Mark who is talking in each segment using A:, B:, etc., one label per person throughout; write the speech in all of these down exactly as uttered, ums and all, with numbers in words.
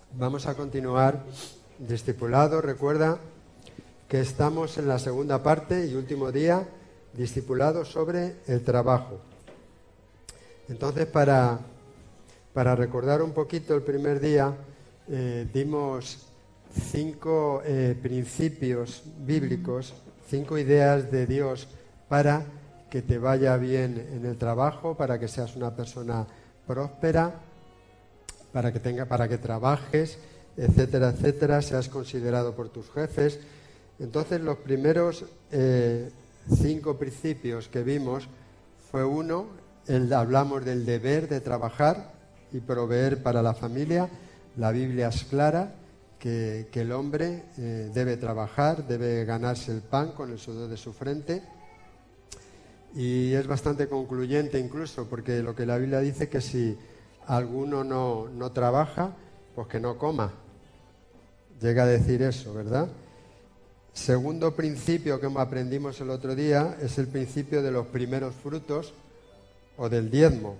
A: Vamos a continuar discipulado. Recuerda que estamos en la segunda parte y último día, discipulado sobre el trabajo. Entonces, para, para recordar un poquito el primer día, eh, dimos cinco eh, principios bíblicos, cinco ideas de Dios para que te vaya bien en el trabajo, para que seas una persona próspera, para que tenga, para que trabajes, etcétera, etcétera, seas considerado por tus jefes. Entonces, los primeros eh, cinco principios que vimos fue uno, el, hablamos del deber de trabajar y proveer para la familia. La Biblia es clara que, que el hombre eh, debe trabajar, debe ganarse el pan con el sudor de su frente. Y es bastante concluyente incluso, porque lo que la Biblia dice que si alguno no, no trabaja, pues que no coma. Llega a decir eso, ¿verdad? Segundo principio que aprendimos el otro día es el principio de los primeros frutos o del diezmo.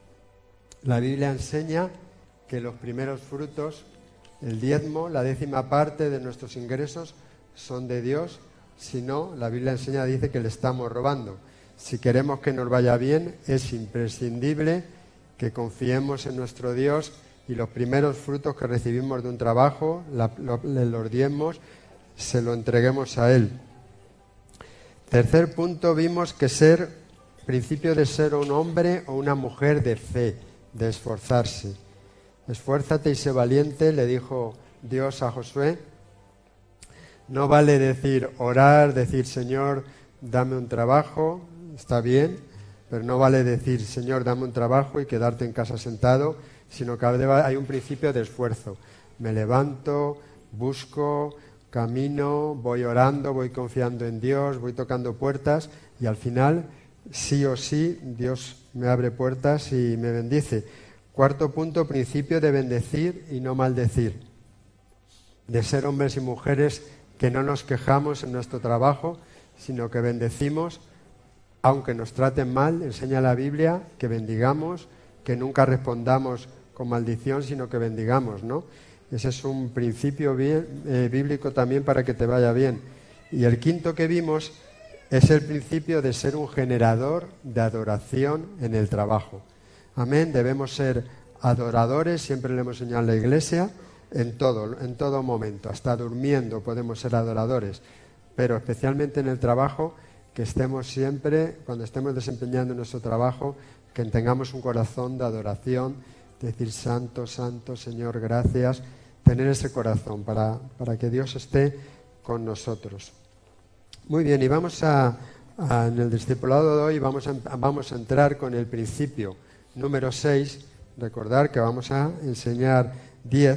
A: La Biblia enseña que los primeros frutos, el diezmo, la décima parte de nuestros ingresos son de Dios. Si no, la Biblia enseña, dice que le estamos robando. Si queremos que nos vaya bien, es imprescindible que confiemos en nuestro Dios y los primeros frutos que recibimos de un trabajo, la, lo, los diezmos, se lo entreguemos a Él. Tercer punto, vimos que ser, principio de ser un hombre o una mujer de fe, de esforzarse. Esfuérzate y sé valiente, le dijo Dios a Josué. No vale decir, orar, decir, Señor, dame un trabajo, está bien, pero no vale decir, Señor, dame un trabajo y quedarte en casa sentado, sino que hay un principio de esfuerzo. Me levanto, busco, camino, voy orando, voy confiando en Dios, voy tocando puertas y al final, sí o sí, Dios me abre puertas y me bendice. Cuarto punto, principio de bendecir y no maldecir. De ser hombres y mujeres que no nos quejamos en nuestro trabajo, sino que bendecimos. Aunque nos traten mal, enseña la Biblia que bendigamos, que nunca respondamos con maldición, sino que bendigamos, ¿no? Ese es un principio bien, eh, bíblico también para que te vaya bien. Y el quinto que vimos es el principio de ser un generador de adoración en el trabajo. Amén, debemos ser adoradores, siempre le hemos enseñado en la iglesia, en todo, en todo momento, hasta durmiendo podemos ser adoradores, pero especialmente en el trabajo, que estemos siempre, cuando estemos desempeñando nuestro trabajo, que tengamos un corazón de adoración, decir santo, santo, Señor, gracias, tener ese corazón para, para que Dios esté con nosotros. Muy bien, y vamos a, a en el discipulado de hoy vamos a, vamos a entrar con el principio número seis, recordar que vamos a enseñar diez,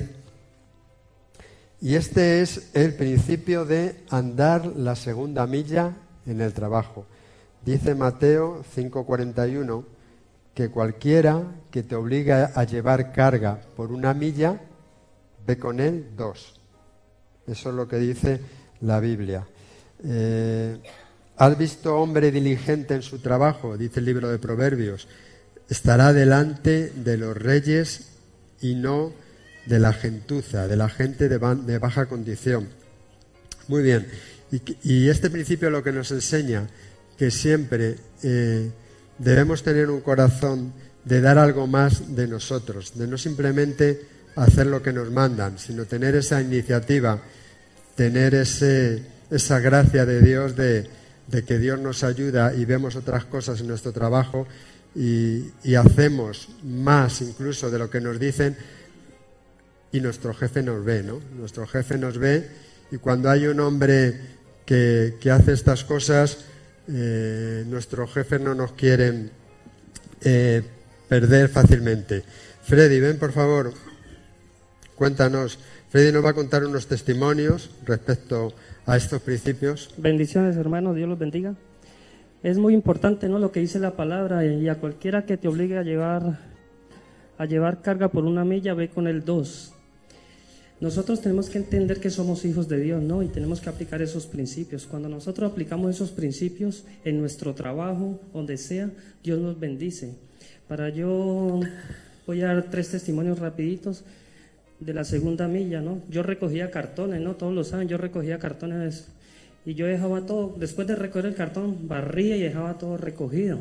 A: y este es el principio de andar la segunda milla en el trabajo. Dice Mateo cinco cuarenta y uno que cualquiera que te obligue a llevar carga por una milla, ve con él dos. Eso es lo que dice la Biblia. Eh, ¿Has visto hombre diligente en su trabajo? Dice el libro de Proverbios. Estará delante de los reyes y no de la gentuza, de la gente de, ba- de baja condición. Muy bien. Y, y este principio lo que nos enseña que siempre eh, debemos tener un corazón de dar algo más de nosotros, de no simplemente hacer lo que nos mandan, sino tener esa iniciativa, tener ese, esa gracia de Dios de, de que Dios nos ayuda y vemos otras cosas en nuestro trabajo y, y hacemos más incluso de lo que nos dicen y nuestro jefe nos ve, ¿no? Nuestro jefe nos ve y cuando hay un hombre Que, que hace estas cosas, eh, nuestros jefes no nos quieren eh, perder fácilmente. Freddy, ven por favor, cuéntanos. Freddy nos va a contar unos testimonios respecto a estos principios.
B: Bendiciones, hermanos, Dios los bendiga. Es muy importante, ¿no?, lo que dice la palabra, y a cualquiera que te obligue a llevar, a llevar carga por una milla, ve con el dos. Nosotros tenemos que entender que somos hijos de Dios, ¿no? Y tenemos que aplicar esos principios. Cuando nosotros aplicamos esos principios en nuestro trabajo, donde sea, Dios nos bendice. Para yo, voy a dar tres testimonios rapiditos. de la segunda milla, ¿no? Yo recogía cartones, ¿no? Todos lo saben, yo recogía cartones y yo dejaba todo, después de recoger el cartón, barría y dejaba todo recogido.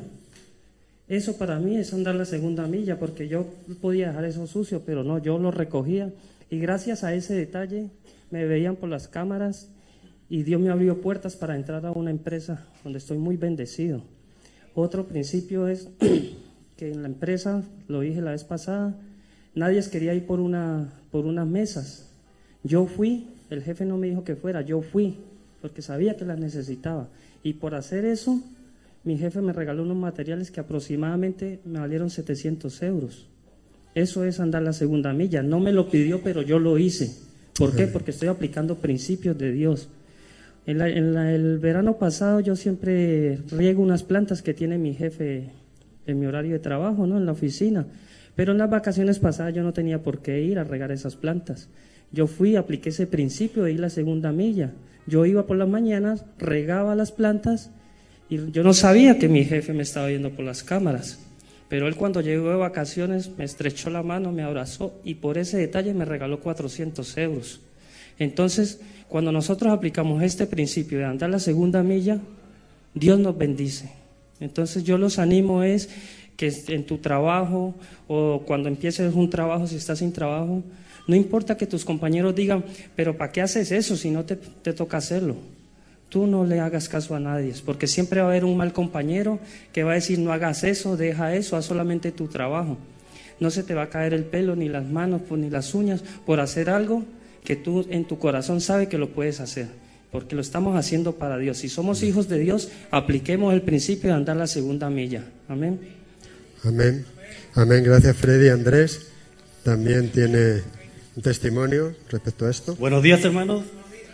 B: Eso para mí es andar la segunda milla, porque yo podía dejar eso sucio, pero no, yo lo recogía. Y gracias a ese detalle me veían por las cámaras y Dios me abrió puertas para entrar a una empresa donde estoy muy bendecido. Otro principio es que en la empresa, lo dije la vez pasada, nadie quería ir por, una, por unas mesas. Yo fui, el jefe no me dijo que fuera, yo fui, porque sabía que las necesitaba. Y por hacer eso, mi jefe me regaló unos materiales que aproximadamente me valieron setecientos euros. Eso es andar la segunda milla. No me lo pidió, pero yo lo hice. ¿Por qué? Porque estoy aplicando principios de Dios. En, la, en la, el verano pasado yo siempre riego unas plantas que tiene mi jefe en mi horario de trabajo, ¿no? En la oficina. Pero en las vacaciones pasadas yo no tenía por qué ir a regar esas plantas. Yo fui, apliqué ese principio de ir la segunda milla. Yo iba por las mañanas, regaba las plantas y yo no sabía que mi jefe me estaba viendo por las cámaras. Pero él cuando llegó de vacaciones me estrechó la mano, me abrazó y por ese detalle me regaló cuatrocientos euros. Entonces, cuando nosotros aplicamos este principio de andar la segunda milla, Dios nos bendice. Entonces yo los animo es que en tu trabajo o cuando empieces un trabajo, si estás sin trabajo, no importa que tus compañeros digan, pero ¿para qué haces eso si no te, te toca hacerlo? Tú no le hagas caso a nadie, porque siempre va a haber un mal compañero que va a decir no hagas eso, deja eso, haz solamente tu trabajo. No se te va a caer el pelo, ni las manos, ni las uñas, por hacer algo que tú en tu corazón sabes que lo puedes hacer, porque lo estamos haciendo para Dios. Si somos hijos de Dios, apliquemos el principio de andar la segunda milla. Amén.
A: Amén. Amén. Gracias, Freddy. Andrés también tiene un testimonio respecto a esto.
C: Buenos días, hermanos.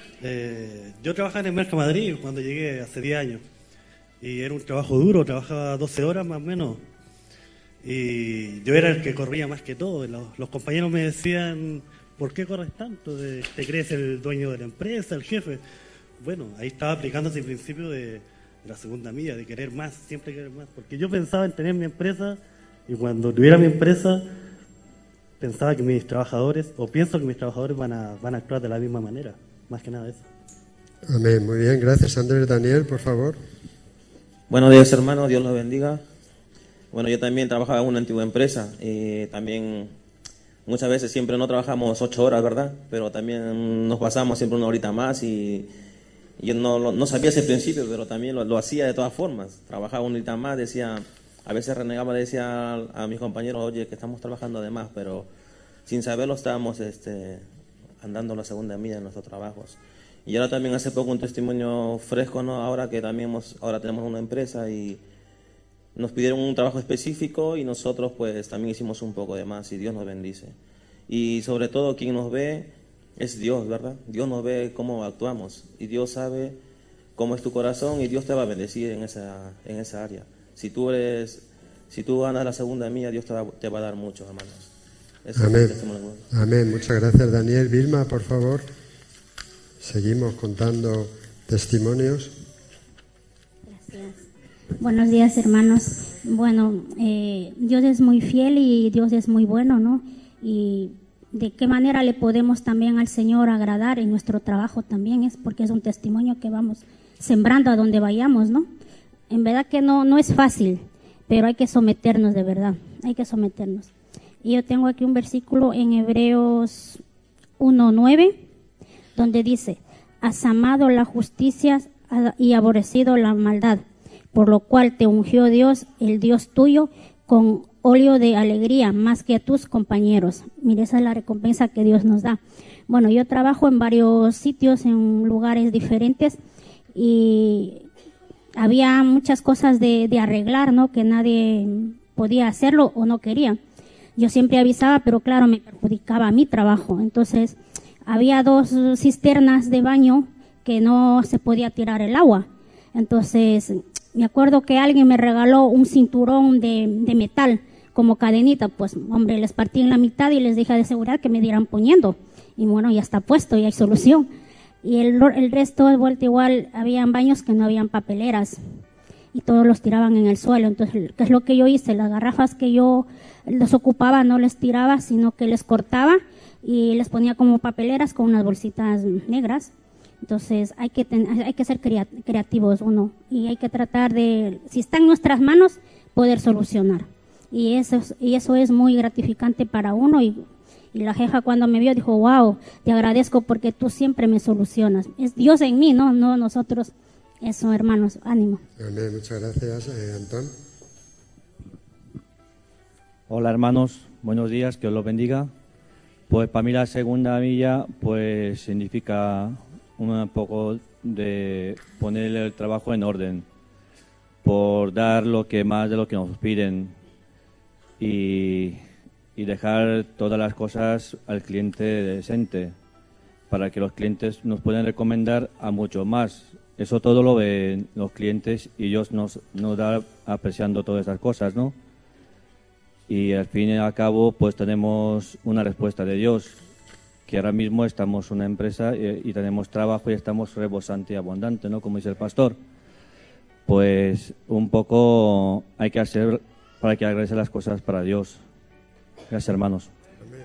C: Eh, yo trabajaba en Merca Madrid cuando llegué hace diez años y era un trabajo duro, trabajaba doce horas más o menos y yo era el que corría más que todo. Los, los compañeros me decían, ¿por qué corres tanto? ¿Te crees el dueño de la empresa, el jefe? Bueno, ahí estaba aplicando ese principio de, de la segunda milla, de querer más, siempre querer más, porque yo pensaba en tener mi empresa y cuando tuviera mi empresa pensaba que mis trabajadores, o pienso que mis trabajadores van a, van a actuar de la misma manera. Más que nada eso.
A: Amén, muy bien, gracias Andrés. Daniel, por favor.
D: Buenos días, hermanos, Dios los bendiga. Bueno, yo también trabajaba en una antigua empresa y también muchas veces siempre no trabajamos ocho horas, ¿verdad? Pero también nos pasamos siempre una horita más y yo no, no sabía ese principio, pero también lo, lo hacía de todas formas. Trabajaba una horita más, decía, a veces renegaba, le decía a, a mis compañeros, oye, que estamos trabajando de más, pero sin saberlo estábamos este, andando la segunda milla en nuestros trabajos. Y ahora también hace poco un testimonio fresco, ¿no? Ahora que también hemos, ahora tenemos una empresa y nos pidieron un trabajo específico y nosotros pues también hicimos un poco de más y Dios nos bendice. Y sobre todo quien nos ve es Dios, ¿verdad? Dios nos ve cómo actuamos y Dios sabe cómo es tu corazón y Dios te va a bendecir en esa, en esa área. Si tú eres, si tú ganas la segunda milla, Dios te va, te va a dar mucho, hermanos. Eso
A: Amén.
D: Es
A: Amén. Muchas gracias, Daniel. Vilma, por favor. Seguimos contando testimonios.
E: Gracias. Buenos días, hermanos. Bueno, eh, Dios es muy fiel y Dios es muy bueno, ¿no? Y de qué manera le podemos también al Señor agradar en nuestro trabajo también es porque es un testimonio que vamos sembrando a donde vayamos, ¿no? En verdad que no, no es fácil, pero hay que someternos de verdad, hay que someternos. Y yo tengo aquí un versículo en Hebreos uno nueve, donde dice, has amado la justicia y aborrecido la maldad, por lo cual te ungió Dios, el Dios tuyo, con óleo de alegría más que a tus compañeros. Mire, esa es la recompensa que Dios nos da. Bueno, yo trabajo en varios sitios, en lugares diferentes, y había muchas cosas de, de arreglar, ¿no? Que nadie podía hacerlo o no quería. Yo siempre avisaba, pero claro, me perjudicaba a mi trabajo. Entonces, había dos cisternas de baño que no se podía tirar el agua. Entonces, me acuerdo que alguien me regaló un cinturón de, de metal como cadenita. Pues, hombre, les partí en la mitad y les dije de seguridad que me dieran poniendo. Y bueno, ya está puesto, ya hay solución. Y el, el resto de vuelta igual, habían baños que no habían papeleras y todos los tiraban en el suelo. Entonces, ¿qué es lo que yo hice? Las garrafas que yo les ocupaba no les tiraba, sino que les cortaba y les ponía como papeleras con unas bolsitas negras. Entonces hay que, ten, hay que ser creativos uno y hay que tratar de, si está en nuestras manos, poder solucionar. Y eso, es, y eso es muy gratificante para uno. Y, y la jefa cuando me vio dijo, wow, te agradezco porque tú siempre me solucionas. Es Dios en mí, no, no nosotros. Eso, hermanos, ánimo.
A: Amén, muchas gracias, eh, Antón.
F: Hola, hermanos, buenos días, que os los bendiga. Pues para mí la segunda milla pues significa un poco de poner el trabajo en orden, por dar lo que más de lo que nos piden y, y dejar todas las cosas al cliente decente, para que los clientes nos puedan recomendar a mucho más. Eso todo lo ven los clientes y Dios nos, nos da apreciando todas esas cosas, ¿no? Y al fin y al cabo pues tenemos una respuesta de Dios, que ahora mismo estamos una empresa y, y tenemos trabajo y estamos rebosante y abundante, ¿no? Como dice el pastor. Pues un poco hay que hacer para que agradecer las cosas para Dios. Gracias, hermanos.
A: Amén.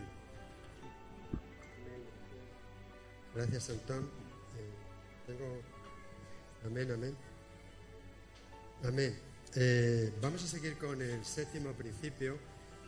A: Gracias, Antón. Eh, tengo... Amén, amén. Amén. Eh, vamos a seguir con el séptimo principio.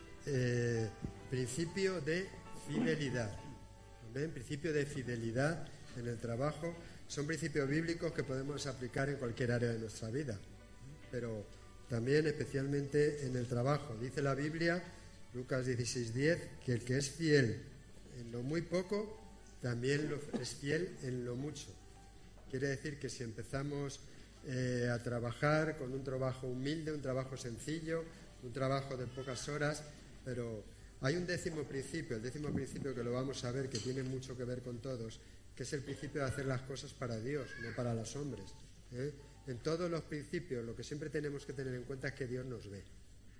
A: Eh, principio de fidelidad. Amén. Principio de fidelidad en el trabajo. Son principios bíblicos que podemos aplicar en cualquier área de nuestra vida, pero también especialmente en el trabajo. Dice la Biblia, Lucas dieciséis diez, que el que es fiel en lo muy poco, también lo, es fiel en lo mucho. Quiere decir que si empezamos eh, a trabajar con un trabajo humilde, un trabajo sencillo, un trabajo de pocas horas, pero hay un décimo principio, el décimo principio que lo vamos a ver, que tiene mucho que ver con todos, que es el principio de hacer las cosas para Dios, no para los hombres. ¿eh? En todos los principios lo que siempre tenemos que tener en cuenta es que Dios nos ve.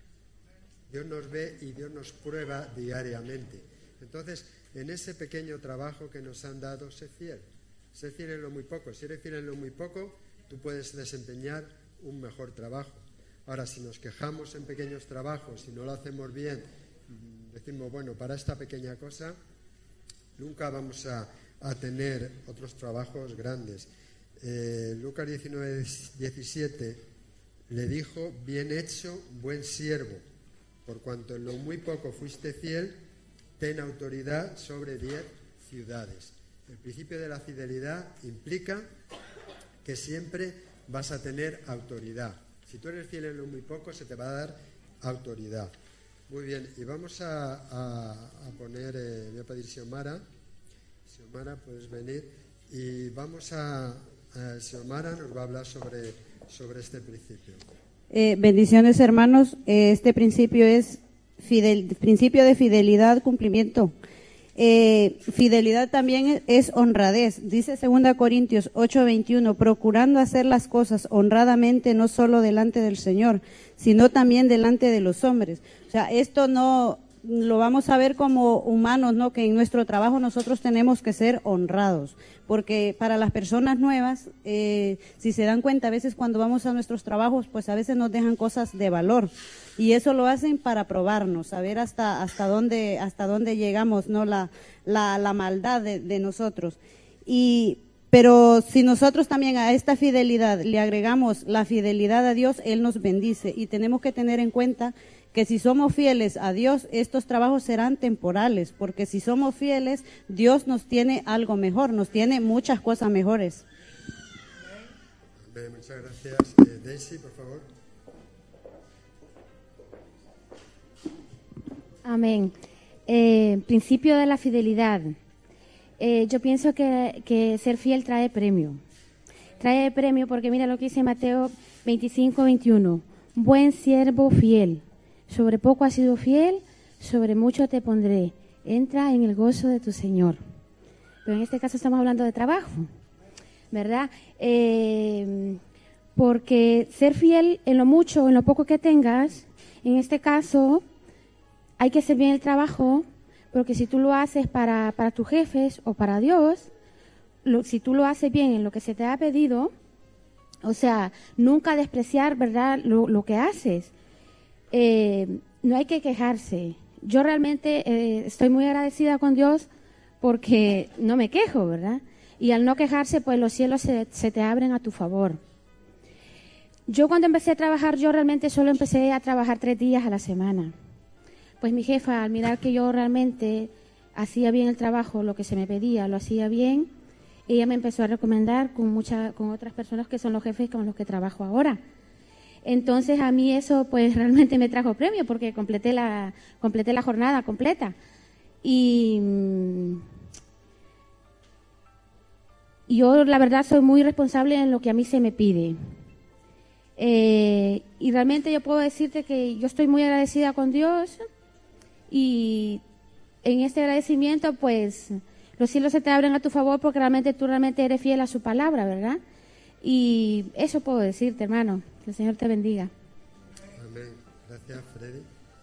A: Dios nos ve y Dios nos prueba diariamente. Entonces, en ese pequeño trabajo que nos han dado, sé fiel. Sé fiel en lo muy poco. Si eres fiel en lo muy poco, tú puedes desempeñar un mejor trabajo. Ahora, si nos quejamos en pequeños trabajos, si no lo hacemos bien, decimos, bueno, para esta pequeña cosa, nunca vamos a... a tener otros trabajos grandes. Eh, Lucas diecinueve diecisiete le dijo, bien hecho, buen siervo, por cuanto en lo muy poco fuiste fiel, ten autoridad sobre diez ciudades. El principio de la fidelidad implica que siempre vas a tener autoridad. Si tú eres fiel en lo muy poco, se te va a dar autoridad. Muy bien, y vamos a, a, a poner, eh, voy a pedir Xiomara. Xiomara, puedes venir y vamos a, a Xiomara nos va a hablar sobre, sobre este principio.
G: Eh, bendiciones, hermanos. Eh, este principio es fidel, principio de fidelidad, cumplimiento. Eh, fidelidad también es honradez. Dice segunda Corintios ocho veintiuno, procurando hacer las cosas honradamente, no solo delante del Señor, sino también delante de los hombres. O sea, esto no lo vamos a ver como humanos, ¿no? Que en nuestro trabajo nosotros tenemos que ser honrados, porque para las personas nuevas, eh, si se dan cuenta, a veces cuando vamos a nuestros trabajos, pues a veces nos dejan cosas de valor, y eso lo hacen para probarnos, saber hasta hasta dónde hasta dónde llegamos, ¿no? La la, la maldad de, de nosotros. Y pero si nosotros también a esta fidelidad le agregamos la fidelidad a Dios, Él nos bendice, y tenemos que tener en cuenta que si somos fieles a Dios, estos trabajos serán temporales, porque si somos fieles, Dios nos tiene algo mejor, nos tiene muchas cosas mejores.
A: Bien, muchas gracias. Eh, Daisy, por favor.
H: Amén. Eh, principio de la fidelidad. Eh, yo pienso que, que ser fiel trae premio. Trae premio porque mira lo que dice Mateo veinticinco veintiuno. Buen siervo fiel. Sobre poco has sido fiel, sobre mucho te pondré. Entra en el gozo de tu Señor. Pero en este caso estamos hablando de trabajo, ¿verdad? Eh, porque ser fiel en lo mucho o en lo poco que tengas, en este caso, hay que hacer bien el trabajo, porque si tú lo haces para, para tus jefes o para Dios, lo, si tú lo haces bien en lo que se te ha pedido, o sea, nunca despreciar, ¿verdad?, lo, lo que haces. Eh, no hay que quejarse. Yo realmente eh, estoy muy agradecida con Dios porque no me quejo, ¿verdad? Y al no quejarse, pues los cielos se, se te abren a tu favor. Yo cuando empecé a trabajar, yo realmente solo empecé a trabajar tres días a la semana. Pues mi jefa, al mirar que yo realmente hacía bien el trabajo, lo que se me pedía, lo hacía bien, ella me empezó a recomendar con, mucha, con otras personas que son los jefes con los que trabajo ahora. Entonces a mí eso pues realmente me trajo premio porque completé la, completé la jornada completa. Y yo la verdad soy muy responsable en lo que a mí se me pide. Eh, y realmente yo puedo decirte que yo estoy muy agradecida con Dios y en este agradecimiento pues los cielos se te abren a tu favor porque realmente tú realmente eres fiel a su palabra, ¿verdad? Y eso puedo decirte, hermano. Que el Señor te bendiga.
A: Amén. Gracias, Freddy.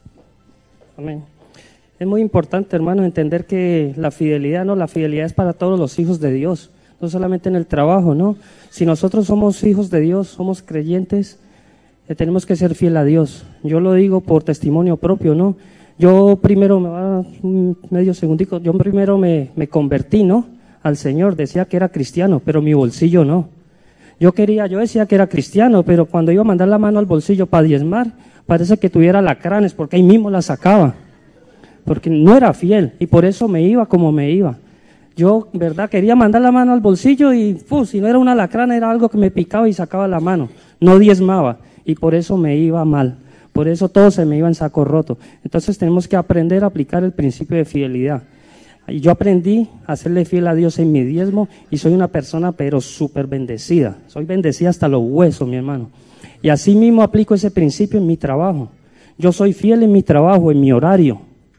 B: Amén. Es muy importante, hermano, entender que la fidelidad, ¿no? La fidelidad es para todos los hijos de Dios, no solamente en el trabajo, ¿no? Si nosotros somos hijos de Dios, somos creyentes, eh, tenemos que ser fiel a Dios. Yo lo digo por testimonio propio, ¿no? Yo primero, me va un medio segundico, yo primero me, me convertí, ¿no? Al Señor, decía que era cristiano, pero mi bolsillo no. Yo quería, yo decía que era cristiano, pero cuando iba a mandar la mano al bolsillo para diezmar, parece que tuviera lacranes, porque ahí mismo la sacaba, porque no era fiel, y por eso me iba como me iba. Yo, verdad, quería mandar la mano al bolsillo y, uf, si no era una lacrana, era algo que me picaba y sacaba la mano, no diezmaba, y por eso me iba mal. Por eso todo se me iba en saco roto. Entonces tenemos que aprender a aplicar el principio de fidelidad. Y yo aprendí a serle fiel a Dios en mi diezmo y soy una persona pero súper bendecida. Soy bendecida hasta los huesos, mi hermano. Y así mismo aplico ese principio en mi trabajo. Yo soy fiel en mi trabajo, en mi horario.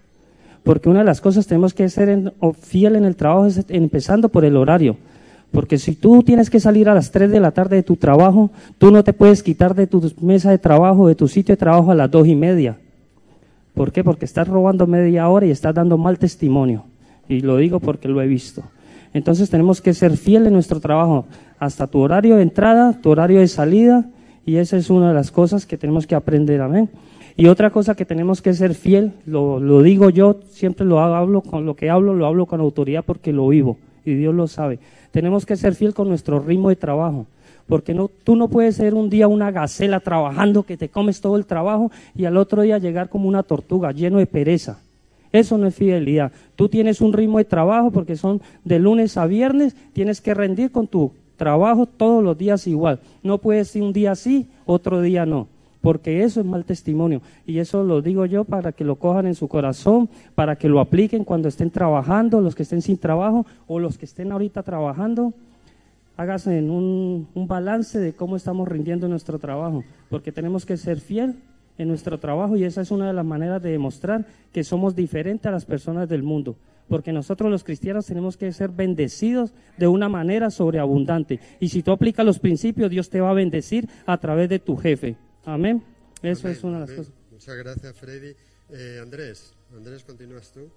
B: Porque una de las cosas que tenemos que ser en, o fiel en el trabajo es empezando por el horario. Porque si tú tienes que salir a las tres de la tarde de tu trabajo, tú no te puedes quitar de tu mesa de trabajo, de tu sitio de trabajo a las dos y media. ¿Por qué? Porque estás robando media hora y estás dando mal testimonio. Y lo digo porque lo he visto. Entonces tenemos que ser fieles en nuestro trabajo, hasta tu horario de entrada, tu horario de salida, y esa es una de las cosas que tenemos que aprender, amén. Y otra cosa que tenemos que ser fiel, lo, lo digo yo, siempre lo hablo, con lo que hablo, lo hablo con autoridad porque lo vivo, y Dios lo sabe. Tenemos que ser fiel con nuestro ritmo de trabajo, porque no, tú no puedes ser un día una gacela trabajando que te comes todo el trabajo y al otro día llegar como una tortuga, lleno de pereza. Eso no es fidelidad. Tú tienes un ritmo de trabajo porque son de lunes a viernes, tienes que rendir con tu trabajo todos los días igual. No puedes ir un día sí, otro día no, porque eso es mal testimonio. Y eso lo digo yo para que lo cojan en su corazón, para que lo apliquen cuando estén trabajando, los que estén sin trabajo o los que estén ahorita trabajando. Háganse en un, un balance de cómo estamos rindiendo nuestro trabajo, porque tenemos que ser fiel en nuestro trabajo y esa es una de las maneras de demostrar que somos diferentes a las personas del mundo, porque nosotros los cristianos tenemos que ser bendecidos de una manera sobreabundante y si tú aplicas los principios, Dios te va a bendecir a través de tu jefe. Amén. Eso
A: Amén,
B: es una de las
A: amén.
B: cosas.
A: Muchas gracias, Freddy. Eh, Andrés, Andrés, continúas tú.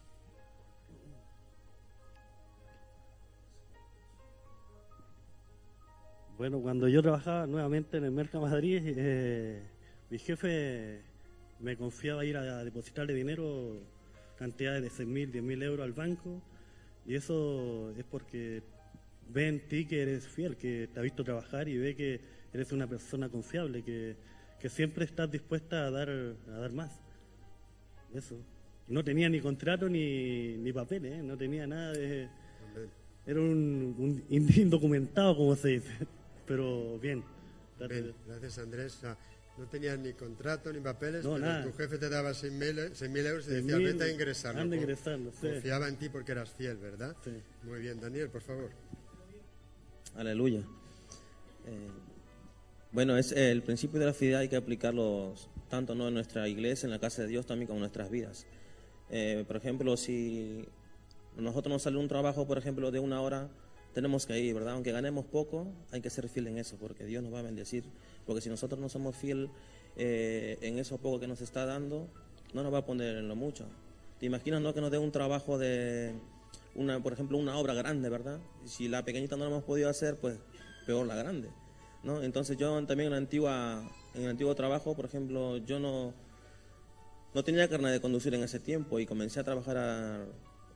C: Bueno, cuando yo trabajaba nuevamente en el Merca Madrid, eh, mi jefe me confiaba ir a depositarle dinero, cantidades de seis mil, diez mil euros al banco, y eso es porque ve en ti que eres fiel, que te ha visto trabajar y ve que eres una persona confiable, que, que siempre estás dispuesta a dar, a dar más. Eso. No tenía ni contrato ni, ni papeles, ¿eh? No tenía nada de... Era un, un indocumentado, como se dice, pero bien.
A: Bien, gracias, Andrés. O sea, no tenías ni contrato ni papeles,
C: no,
A: pero
C: nada.
A: tu jefe te daba seis mil euros y decía, vete a ingresarlo.
C: Anda a ingresarlo, sí.
A: Confiaba en ti porque eras fiel, ¿verdad?
C: Sí.
A: Muy bien, Daniel, por favor.
D: Aleluya. Eh, bueno, es el principio de la fidelidad, hay que aplicarlo tanto no en nuestra iglesia, en la casa de Dios, también como en nuestras vidas. Eh, por ejemplo, si nosotros nos sale un trabajo, por ejemplo, de una hora, tenemos que ir, ¿verdad? Aunque ganemos poco, hay que ser fiel en eso, porque Dios nos va a bendecir. Porque si nosotros no somos fiel eh, en eso poco que nos está dando, no nos va a poner en lo mucho. ¿Te imaginas, no, que nos dé un trabajo de, una, por ejemplo, una obra grande, ¿verdad? Y si la pequeñita no la hemos podido hacer, pues peor la grande, ¿no? Entonces yo también en la antigua, en el antiguo trabajo, por ejemplo, yo no, no tenía carnet de conducir en ese tiempo y comencé a trabajar a,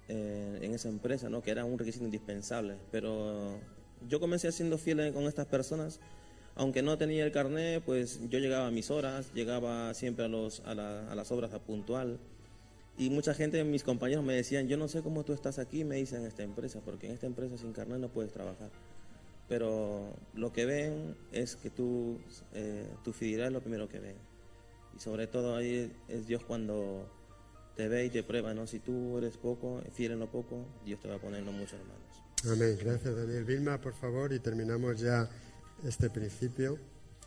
D: eh, en esa empresa, ¿no? Que era un requisito indispensable. Pero yo comencé siendo fiel con estas personas. Aunque no tenía el carnet, pues yo llegaba a mis horas, llegaba siempre a, los, a, la, a las obras a puntual. Y mucha gente, mis compañeros me decían, yo no sé cómo tú estás aquí, me dicen, en esta empresa, porque en esta empresa sin carnet no puedes trabajar. Pero lo que ven es que tú, eh, tu fidelidad es lo primero que ven. Y sobre todo ahí es Dios cuando te ve y te prueba, ¿no? Si tú eres poco, fiel en lo poco, Dios te va a poner en lo mucho, hermanos.
A: Amén. Gracias, Daniel. Vilma, por favor, y terminamos ya este principio.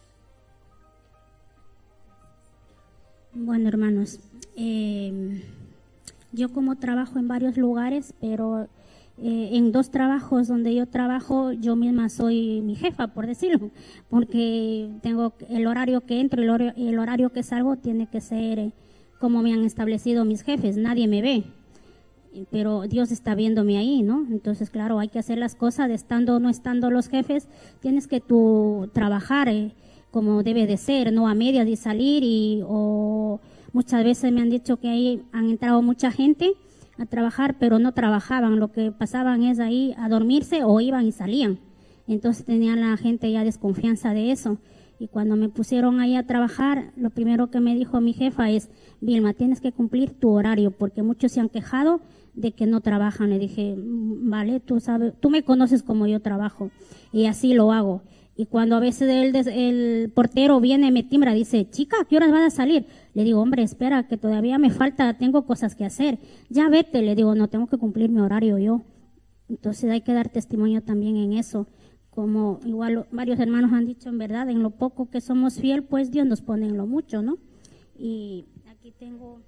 E: Bueno, hermanos, eh, yo como trabajo en varios lugares, pero eh, en dos trabajos donde yo trabajo, yo misma soy mi jefa, por decirlo, porque tengo el horario que entro y el horario, el horario que salgo tiene que ser eh, como me han establecido mis jefes. Nadie me ve, pero Dios está viéndome ahí, ¿no? Entonces, claro, hay que hacer las cosas, estando o no estando los jefes, tienes que tú trabajar eh, como debe de ser, no a medias y salir, y o muchas veces me han dicho que ahí han entrado mucha gente a trabajar, pero no trabajaban, lo que pasaban es ahí a dormirse o iban y salían. Entonces tenían la gente ya desconfianza de eso. Y cuando me pusieron ahí a trabajar, lo primero que me dijo mi jefa es, Vilma, tienes que cumplir tu horario, porque muchos se han quejado de que no trabajan. Le dije, vale, tú sabes, tú me conoces como yo trabajo, y así lo hago. Y cuando a veces el, el portero viene, me timbra, dice, chica, ¿qué horas vas a salir? Le digo, hombre, espera, que todavía me falta, tengo cosas que hacer. Ya vete, le digo, no, tengo que cumplir mi horario yo. Entonces hay que dar testimonio también en eso. Como igual varios hermanos han dicho, en verdad, en lo poco que somos fiel, pues Dios nos pone en lo mucho, ¿no? Y aquí tengo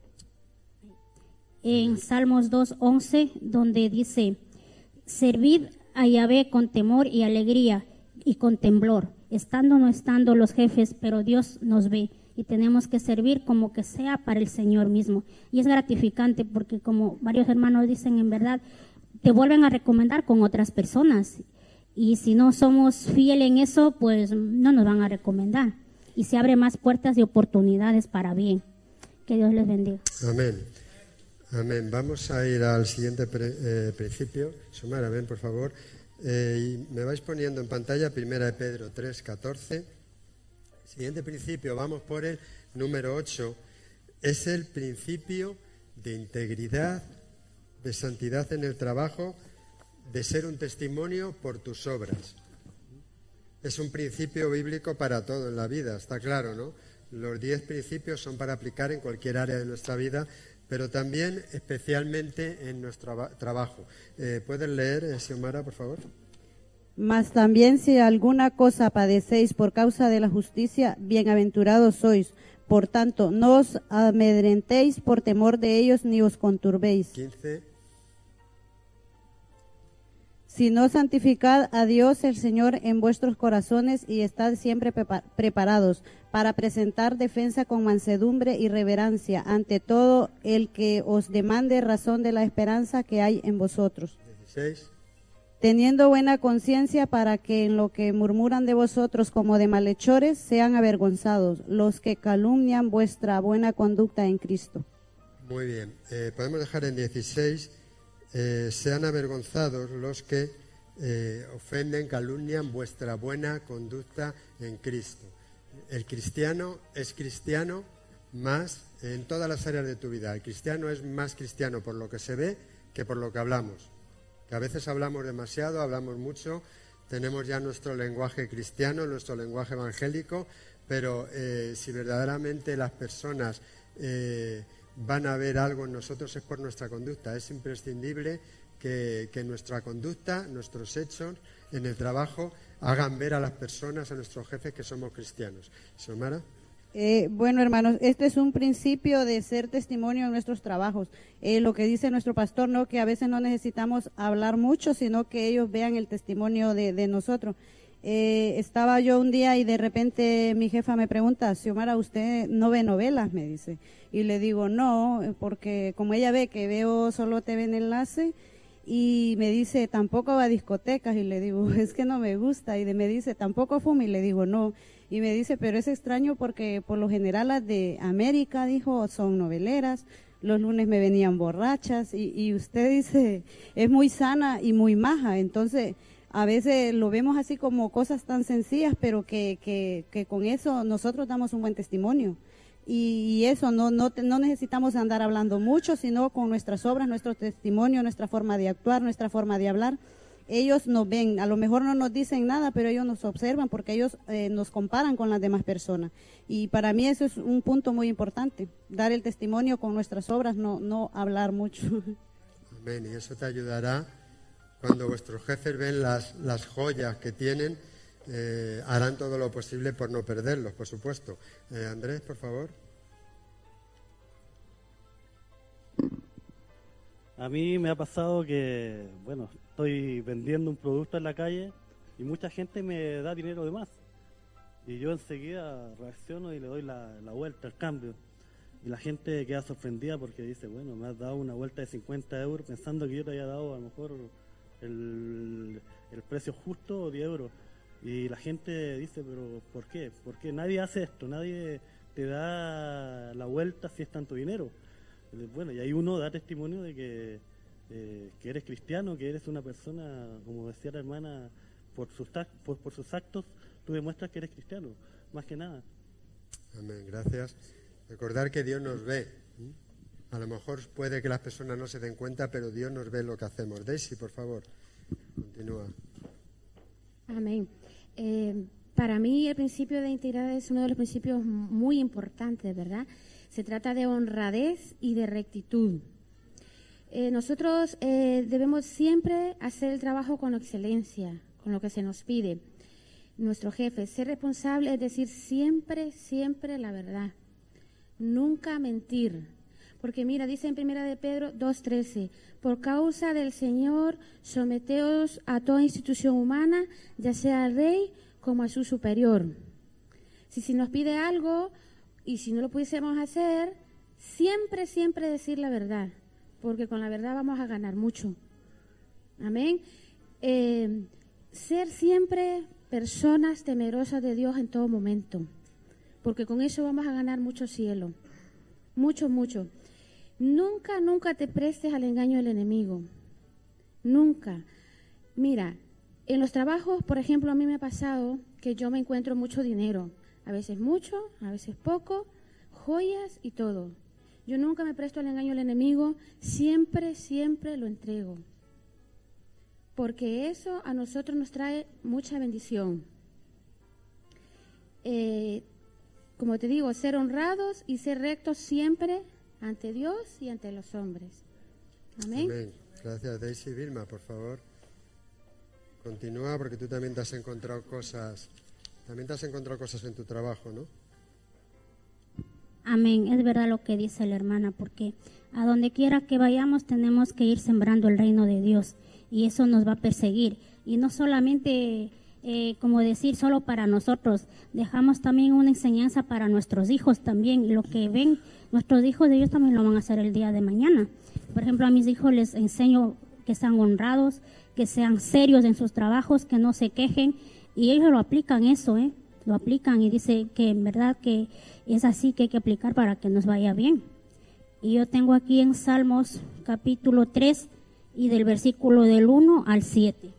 E: en Salmos dos once, donde dice, servid a Yahvé con temor y alegría y con temblor, estando o no estando los jefes, pero Dios nos ve y tenemos que servir como que sea para el Señor mismo. Y es gratificante porque, como varios hermanos dicen, en verdad, te vuelven a recomendar con otras personas. Y si no somos fieles en eso, pues no nos van a recomendar. Y se abren más puertas y oportunidades para bien. Que Dios les bendiga.
A: Amén. Amén. Vamos a ir al siguiente pre, eh, principio. Sumara, ven, por favor. Eh, y me vais poniendo en pantalla Primera de Pedro tres catorce. Siguiente principio, vamos por el número ocho. Es el principio de integridad, de santidad en el trabajo, de ser un testimonio por tus obras. Es un principio bíblico para todo en la vida, está claro, ¿no? Los diez principios son para aplicar en cualquier área de nuestra vida, pero también especialmente en nuestro trabajo. Eh, ¿Puedes leer, eh, Xiomara, por favor?
G: Mas también si alguna cosa padecéis por causa de la justicia, bienaventurados sois. Por tanto, no os amedrentéis por temor de ellos, ni os conturbéis.
A: quince.
G: Sino santificad a Dios el Señor en vuestros corazones y estad siempre prepa- preparados para presentar defensa con mansedumbre y reverencia ante todo el que os demande razón de la esperanza que hay en vosotros.
A: dieciséis.
G: Teniendo buena conciencia para que en lo que murmuran de vosotros como de malhechores sean avergonzados los que calumnian vuestra buena conducta en Cristo.
A: Muy bien. Eh, podemos dejar en dieciséis. Eh, sean avergonzados los que eh, ofenden, calumnian vuestra buena conducta en Cristo. El cristiano es cristiano más en todas las áreas de tu vida. El cristiano es más cristiano por lo que se ve que por lo que hablamos. Que a veces hablamos demasiado, hablamos mucho, tenemos ya nuestro lenguaje cristiano, nuestro lenguaje evangélico, pero eh, si verdaderamente las personas eh, van a ver algo en nosotros es por nuestra conducta. Es imprescindible que, que nuestra conducta, nuestros hechos en el trabajo hagan ver a las personas, a nuestros jefes, que somos cristianos. Xiomara.
G: Eh, bueno, hermanos, este es un principio de ser testimonio en nuestros trabajos. Eh, lo que dice nuestro pastor, ¿no? Que a veces no necesitamos hablar mucho, sino que ellos vean el testimonio de, de nosotros. Eh, estaba yo un día y de repente mi jefa me pregunta, Xiomara, ¿usted no ve novelas? Me dice. Y le digo, no, porque como ella ve que veo solo T V en enlace, y me dice, tampoco va a discotecas, y le digo, es que no me gusta, y de, me dice, tampoco fuma, y le digo, no, y me dice, pero es extraño porque por lo general las de América, dijo, son noveleras, los lunes me venían borrachas y, y usted dice, es muy sana y muy maja, entonces a veces lo vemos así como cosas tan sencillas, pero que, que, que con eso nosotros damos un buen testimonio. Y, y eso, no, no, no necesitamos andar hablando mucho, sino con nuestras obras, nuestro testimonio, nuestra forma de actuar, nuestra forma de hablar. Ellos nos ven, a lo mejor no nos dicen nada, pero ellos nos observan porque ellos eh, nos comparan con las demás personas. Y para mí eso es un punto muy importante, dar el testimonio con nuestras obras, no, no hablar mucho.
A: Amén, y eso te ayudará cuando vuestros jefes ven las, las joyas que tienen, eh, harán todo lo posible por no perderlos, por supuesto. Eh, Andrés, por favor.
C: A mí me ha pasado que, bueno, estoy vendiendo un producto en la calle y mucha gente me da dinero de más. Y yo enseguida reacciono y le doy la, la vuelta, el cambio. Y la gente queda sorprendida porque dice, bueno, me has dado una vuelta de cincuenta euros pensando que yo te había dado a lo mejor el, el precio justo o diez euros. Y la gente dice, pero ¿por qué? ¿Por qué? Nadie hace esto, nadie te da la vuelta si es tanto dinero. Bueno, y ahí uno da testimonio de que, eh, que eres cristiano, que eres una persona, como decía la hermana, por sus, por, por sus actos, tú demuestras que eres cristiano, más que nada.
A: Amén, gracias. Recordar que Dios nos ve. A lo mejor puede que las personas no se den cuenta, pero Dios nos ve lo que hacemos. Daisy, por favor, continúa.
H: Amén. Eh, para mí el principio de integridad es uno de los principios muy importantes, ¿verdad? Se trata de honradez y de rectitud. Eh, nosotros eh, debemos siempre hacer el trabajo con excelencia, con lo que se nos pide. Nuestro jefe, ser responsable es decir siempre, siempre la verdad. Nunca mentir. Porque mira, dice en Primera de Pedro dos trece, por causa del Señor, someteos a toda institución humana, ya sea al rey como a su superior. Si se nos pide algo y si no lo pudiésemos hacer, siempre, siempre decir la verdad, porque con la verdad vamos a ganar mucho. Amén. Eh, ser siempre personas temerosas de Dios en todo momento, porque con eso vamos a ganar mucho cielo, mucho, mucho. Nunca, nunca te prestes al engaño del enemigo, nunca. Mira, en los trabajos, por ejemplo, a mí me ha pasado que yo me encuentro mucho dinero, a veces mucho, a veces poco, joyas y todo. Yo nunca me presto al engaño del enemigo, siempre, siempre lo entrego, porque eso a nosotros nos trae mucha bendición. Eh, como te digo, ser honrados y ser rectos siempre ante Dios y ante los hombres. Amén.
A: Amén. Gracias, Daisy. Vilma, por favor, continúa, porque tú también te has encontrado cosas, también te has encontrado cosas en tu trabajo, ¿no?
E: Amén, es verdad lo que dice la hermana, porque a donde quiera que vayamos tenemos que ir sembrando el reino de Dios y eso nos va a perseguir. Y no solamente, eh, como decir, solo para nosotros, dejamos también una enseñanza para nuestros hijos también. Y lo que ven nuestros hijos, ellos también lo van a hacer el día de mañana. Por ejemplo, a mis hijos les enseño que sean honrados, que sean serios en sus trabajos, que no se quejen, y ellos lo aplican eso, ¿eh? Lo aplican y dice que en verdad que es así que hay que aplicar para que nos vaya bien. Y yo tengo aquí en Salmos capítulo tres y del versículo del uno al siete.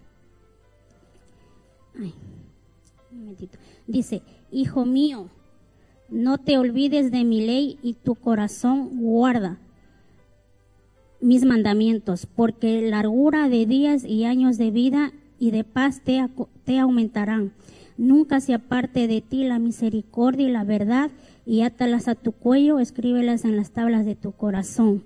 E: Ay, un momentito. Dice, hijo mío, no te olvides de mi ley y tu corazón guarda mis mandamientos, porque largura de días y años de vida y de paz te, te aumentarán. Nunca se aparte de ti la misericordia y la verdad, y átalas a tu cuello, escríbelas en las tablas de tu corazón.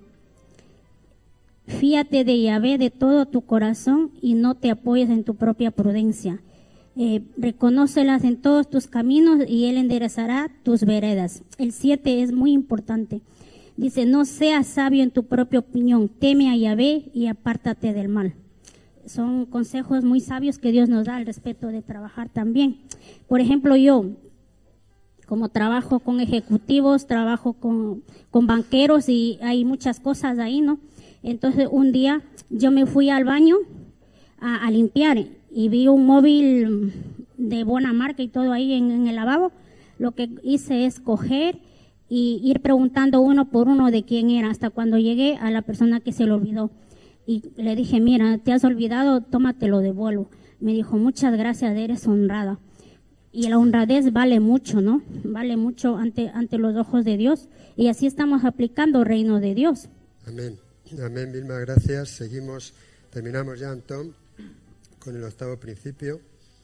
E: Fíate de Yahvé de todo tu corazón y no te apoyes en tu propia prudencia. Eh, reconócelas en todos tus caminos y Él enderezará tus veredas. El siete es muy importante. Dice, no seas sabio en tu propia opinión, teme a Yahvé y apártate del mal. Son consejos muy sabios que Dios nos da al respecto de trabajar también. Por ejemplo, yo, como trabajo con ejecutivos, trabajo con, con banqueros y hay muchas cosas ahí, ¿no? Entonces, un día yo me fui al baño a, a limpiar y vi un móvil de buena marca y todo ahí en, en el lavabo. Lo que hice es coger y ir preguntando uno por uno de quién era, hasta cuando llegué a la persona que se lo olvidó. Y le dije, mira, te has olvidado, tómate lo devuelvo. Me dijo, muchas gracias, eres honrada. Y la honradez vale mucho, ¿no? Vale mucho ante, ante los ojos de Dios. Y así estamos aplicando el reino de Dios.
A: Amén. Amén, Vilma, gracias. Seguimos, terminamos ya, Antón, con el octavo principio.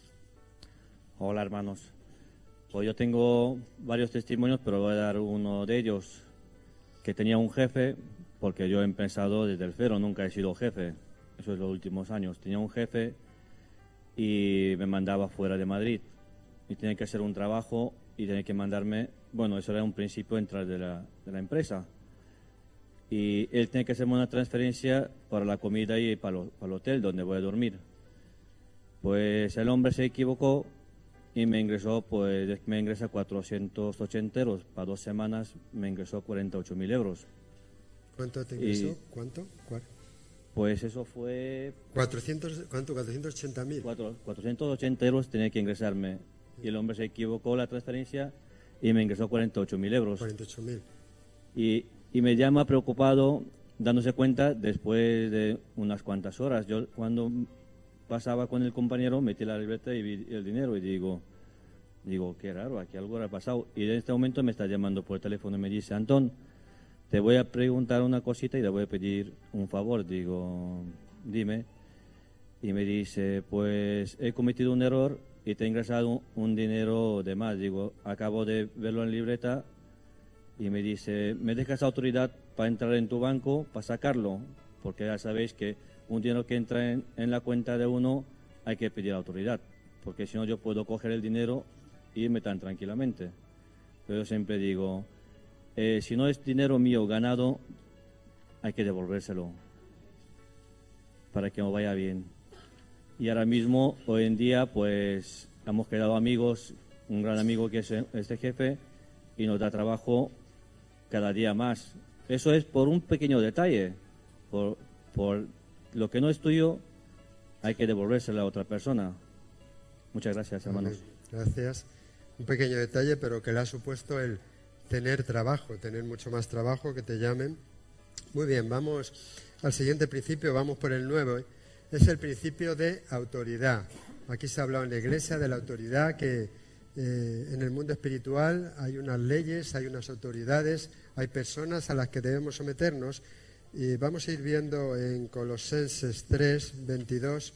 F: Hola, hermanos. Pues yo tengo varios testimonios, pero voy a dar uno de ellos, que tenía un jefe, porque yo he empezado desde el cero, nunca he sido jefe, eso es los últimos años. Tenía un jefe y me mandaba fuera de Madrid, y tenía que hacer un trabajo y tenía que mandarme, bueno, eso era un principio entrar de la, de la empresa, y él tenía que hacerme una transferencia para la comida y para, lo, para el hotel donde voy a dormir. Pues el hombre se equivocó y me ingresó, pues me ingresa cuatrocientos ochenta euros. Para dos semanas me ingresó cuarenta y ocho mil euros.
A: ¿Cuánto te ingresó?
F: Y,
A: ¿Cuánto? ¿Cuál?
F: Pues eso fue...
A: cuatrocientos, ¿Cuánto? cuatrocientos ochenta mil.
F: cuatrocientos ochenta euros tenía que ingresarme. Y el hombre se equivocó la transferencia y me ingresó cuarenta y ocho mil euros.
A: cuarenta y ocho mil.
F: Y, y me llama preocupado, dándose cuenta después de unas cuantas horas. Yo cuando pasaba con el compañero, metí la libreta y vi el dinero y digo, digo, qué raro, aquí algo ha pasado. Y en este momento me está llamando por teléfono y me dice, Antón, te voy a preguntar una cosita y le voy a pedir un favor. Digo, dime. Y me dice, pues he cometido un error y te he ingresado un dinero de más. Digo, acabo de verlo en libreta. Y me dice, ¿me dejas autoridad para entrar en tu banco, para sacarlo? Porque ya sabéis que un dinero que entra en, en la cuenta de uno hay que pedir autoridad. Porque si no yo puedo coger el dinero e irme tan tranquilamente. Pero yo siempre digo, eh, si no es dinero mío ganado, hay que devolvérselo para que me vaya bien. Y ahora mismo, hoy en día, pues hemos quedado amigos, un gran amigo que es este jefe, y nos da trabajo cada día más. Eso es por un pequeño detalle. Por, por lo que no es tuyo, hay que devolvérselo a otra persona. Muchas gracias, hermanos.
A: Gracias. Un pequeño detalle, pero que le ha supuesto el tener trabajo, tener mucho más trabajo, que te llamen. Muy bien, vamos al siguiente principio, vamos por el nuevo. Es el principio de autoridad. Aquí se ha hablado en la Iglesia de la autoridad, que eh, en el mundo espiritual hay unas leyes, hay unas autoridades, hay personas a las que debemos someternos. Y vamos a ir viendo en Colosenses tres, veintidós.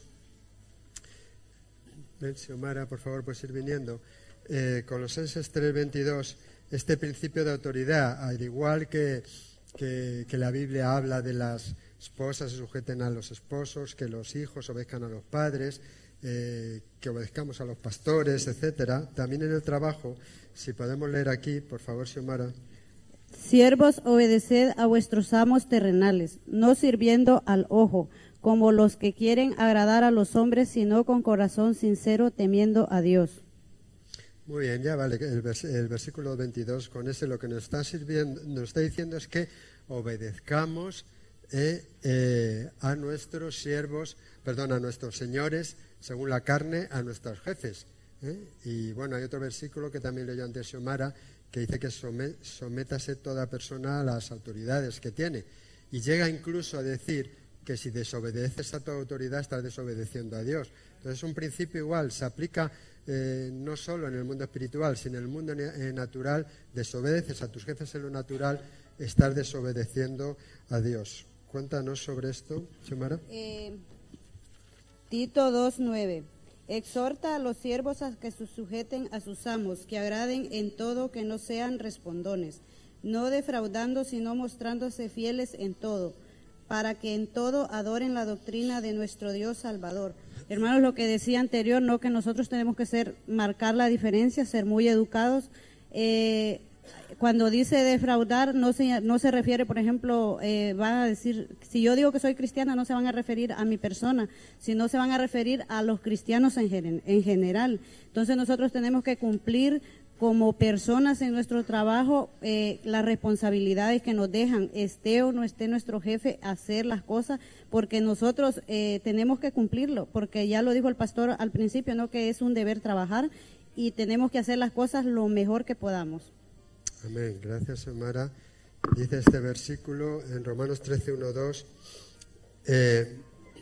A: Ven, Xiomara, por favor, puedes ir viniendo. Eh, Colosenses tres, veintidós, este principio de autoridad, al igual que, que, que la Biblia habla de las esposas se sujeten a los esposos, que los hijos obedezcan a los padres, eh, que obedezcamos a los pastores, etcétera. También en el trabajo, si podemos leer aquí, por favor, Xiomara.
G: Siervos, obedeced a vuestros amos terrenales, no sirviendo al ojo, como los que quieren agradar a los hombres, sino con corazón sincero, temiendo a Dios.
A: Muy bien, ya vale, el, vers el versículo veintidós, con ese lo que nos está sirviendo, nos está diciendo es que obedezcamos eh, eh, a nuestros siervos, perdón, a nuestros señores, según la carne, a nuestros jefes. ¿eh? Y bueno, hay otro versículo que también leyó antes Xiomara, que dice que sométase toda persona a las autoridades que tiene. Y llega incluso a decir que si desobedeces a tu autoridad estás desobedeciendo a Dios. Entonces es un principio igual, se aplica eh, no solo en el mundo espiritual, sino en el mundo eh, natural. Desobedeces a tus jefes en lo natural, estás desobedeciendo a Dios. Cuéntanos sobre esto, Xiomara.
G: Eh, Tito dos, nueve. Exhorta a los siervos a que se sujeten a sus amos, que agraden en todo, que no sean respondones, no defraudando, sino mostrándose fieles en todo, para que en todo adoren la doctrina de nuestro Dios Salvador. Hermanos, lo que decía anterior, no, que nosotros tenemos que ser, marcar la diferencia, ser muy educados. Eh, Cuando dice defraudar, no se, no se refiere, por ejemplo, eh, van a decir, si yo digo que soy cristiana, no se van a referir a mi persona, sino se van a referir a los cristianos en, en general. Entonces nosotros tenemos que cumplir como personas en nuestro trabajo eh, las responsabilidades que nos dejan, esté o no esté nuestro jefe, hacer las cosas, porque nosotros eh, tenemos que cumplirlo, porque ya lo dijo el pastor al principio, ¿no?, que es un deber trabajar y tenemos que hacer las cosas lo mejor que podamos.
A: Amén. Gracias, Samara. Dice este versículo en Romanos trece, uno, dos. Eh,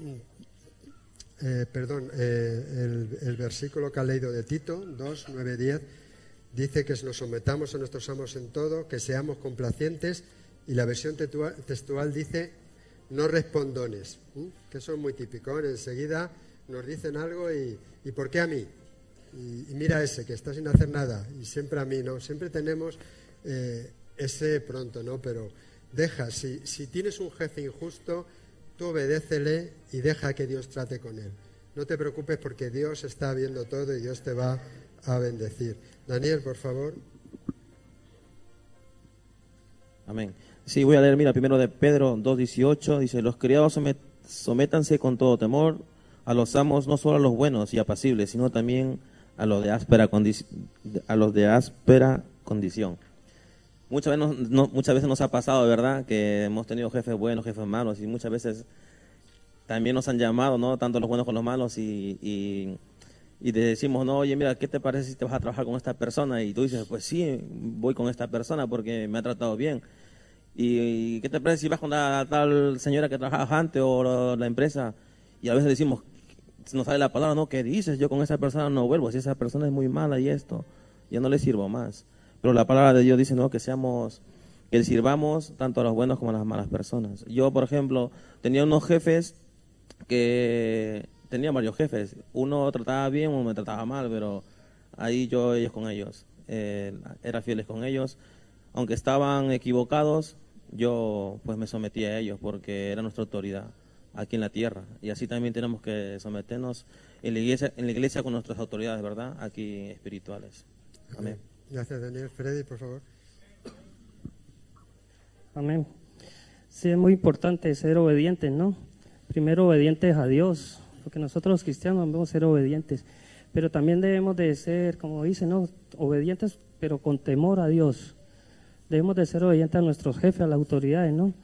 A: eh, perdón, eh, el, el versículo que ha leído de Tito, dos, nueve, diez, dice que nos sometamos a nuestros amos en todo, que seamos complacientes, y la versión textual, textual dice no respondones, ¿eh? Que eso es muy típico. Enseguida nos dicen algo y, ¿y por qué a mí? Y, y mira ese que está sin hacer nada, y siempre a mí, ¿no? Siempre tenemos eh, ese pronto, ¿no? Pero deja, si, si tienes un jefe injusto, tú obedécele y deja que Dios trate con él. No te preocupes porque Dios está viendo todo y Dios te va a bendecir. Daniel, por favor.
D: Amén. Sí, voy a leer, mira, primero de Pedro dos dieciocho, dice, los criados somet, sométanse con todo temor a los amos, no solo a los buenos y apacibles, sino también a los de áspera, condi- a los de áspera condición. Muchas veces, nos, no, muchas veces nos ha pasado, ¿verdad?, que hemos tenido jefes buenos, jefes malos, y muchas veces también nos han llamado, ¿no?, tanto los buenos como los malos, y, y, y te decimos, no, oye, mira, ¿qué te parece si te vas a trabajar con esta persona? Y tú dices, pues sí, voy con esta persona porque me ha tratado bien. ¿Y qué te parece si vas con la tal señora que trabajabas antes o la, la empresa? Y a veces decimos, nos sale la palabra, no, ¿qué dices? Yo con esa persona no vuelvo, si esa persona es muy mala y esto, ya no le sirvo más. Pero la palabra de Dios dice, no, que seamos, que le sirvamos tanto a los buenos como a las malas personas. Yo, por ejemplo, tenía unos jefes que, tenía varios jefes, uno trataba bien, uno me trataba mal, pero ahí yo, ellos con ellos, eh, era fieles con ellos, aunque estaban equivocados, yo pues me sometí a ellos porque era nuestra autoridad aquí en la tierra, y así también tenemos que someternos en la iglesia, en la iglesia con nuestras autoridades, ¿verdad?, aquí espirituales. Amén.
A: Gracias, Daniel. Freddy, por favor.
B: Amén. Sí, es muy importante ser obedientes, ¿no? Primero obedientes a Dios, porque nosotros los cristianos debemos ser obedientes, pero también debemos de ser, como dice, ¿no?, obedientes, pero con temor a Dios. Debemos de ser obedientes a nuestros jefes, a las autoridades, ¿no?,